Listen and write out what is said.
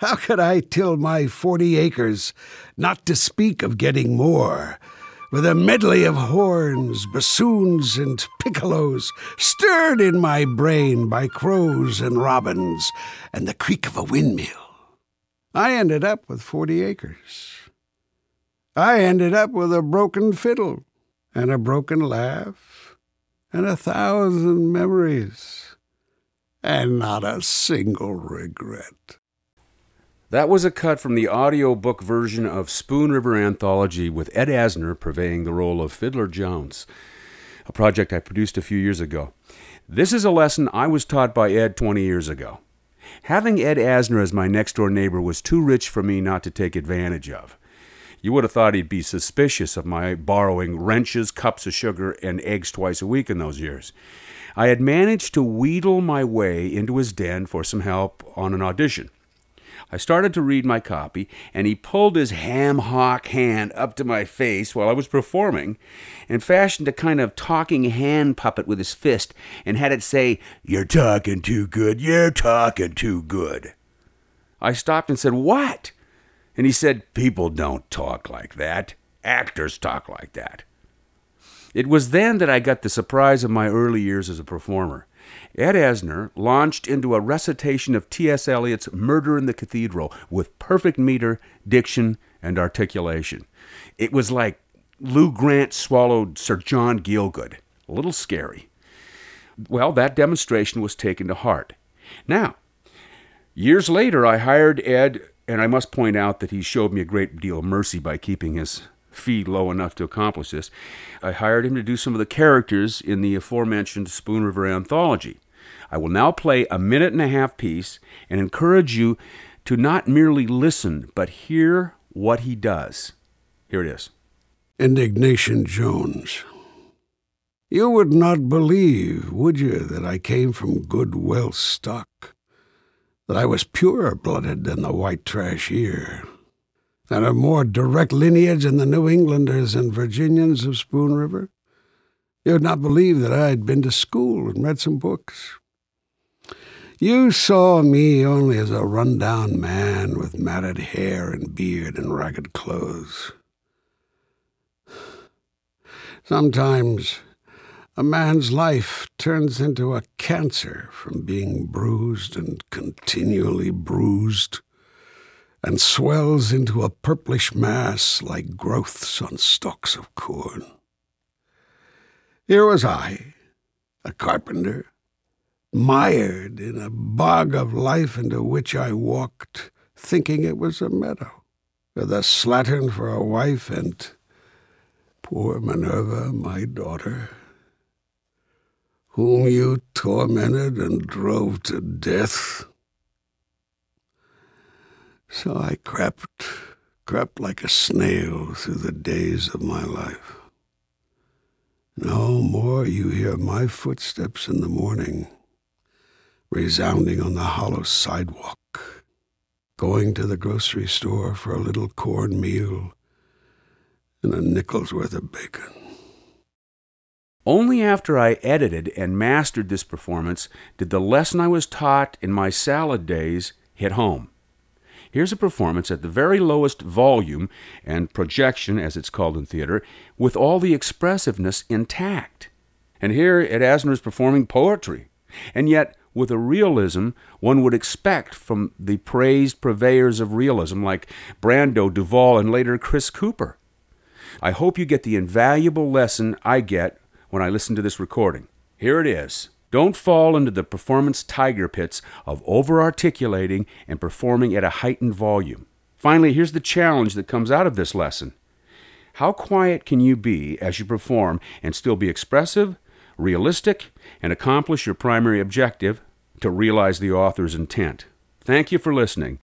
How could I till my 40 acres, not to speak of getting more, with a medley of horns, bassoons, and piccolos, stirred in my brain by crows and robins and the creak of a windmill? I ended up with 40 acres. I ended up with a broken fiddle and a broken laugh and 1,000 memories and not a single regret. That was a cut from the audiobook version of Spoon River Anthology with Ed Asner purveying the role of Fiddler Jones, a project I produced a few years ago. This is a lesson I was taught by Ed 20 years ago. Having Ed Asner as my next-door neighbor was too rich for me not to take advantage of. You would have thought he'd be suspicious of my borrowing wrenches, cups of sugar, and eggs twice a week in those years. I had managed to wheedle my way into his den for some help on an audition. I started to read my copy, and he pulled his ham-hock hand up to my face while I was performing and fashioned a kind of talking hand puppet with his fist and had it say, "You're talking too good, you're talking too good." I stopped and said, "What?" And he said, "People don't talk like that. Actors talk like that." It was then that I got the surprise of my early years as a performer. Ed Asner launched into a recitation of T.S. Eliot's Murder in the Cathedral with perfect meter, diction, and articulation. It was like Lou Grant swallowed Sir John Gielgud. A little scary. Well, that demonstration was taken to heart. Now, years later, I hired Ed, and I must point out that he showed me a great deal of mercy by keeping his fee low enough to accomplish this. I hired him to do some of the characters in the aforementioned Spoon River Anthology. I will now play a 1.5-minute piece and encourage you to not merely listen, but hear what he does. Here it is. Indignation Jones. You would not believe, would you, that I came from good Welsh stock, that I was purer-blooded than the white trash here, and of more direct lineage than the New Englanders and Virginians of Spoon River? You would not believe that I had been to school and read some books. You saw me only as a run-down man with matted hair and beard and ragged clothes. Sometimes a man's life turns into a cancer from being bruised and continually bruised, and swells into a purplish mass like growths on stalks of corn. Here was I, a carpenter, mired in a bog of life into which I walked, thinking it was a meadow, with a slattern for a wife and poor Minerva, my daughter, whom you tormented and drove to death. So I crept like a snail through the days of my life. No more you hear my footsteps in the morning, resounding on the hollow sidewalk, going to the grocery store for a little cornmeal and a nickel's worth of bacon. Only after I edited and mastered this performance did the lesson I was taught in my salad days hit home. Here's a performance at the very lowest volume and projection, as it's called in theater, with all the expressiveness intact. And here Ed Asner is performing poetry, and yet with a realism one would expect from the praised purveyors of realism like Brando, Duvall, and later Chris Cooper. I hope you get the invaluable lesson I get when I listen to this recording. Here it is. Don't fall into the performance tiger pits of over-articulating and performing at a heightened volume. Finally, here's the challenge that comes out of this lesson. How quiet can you be as you perform and still be expressive, realistic, and accomplish your primary objective, to realize the author's intent? Thank you for listening.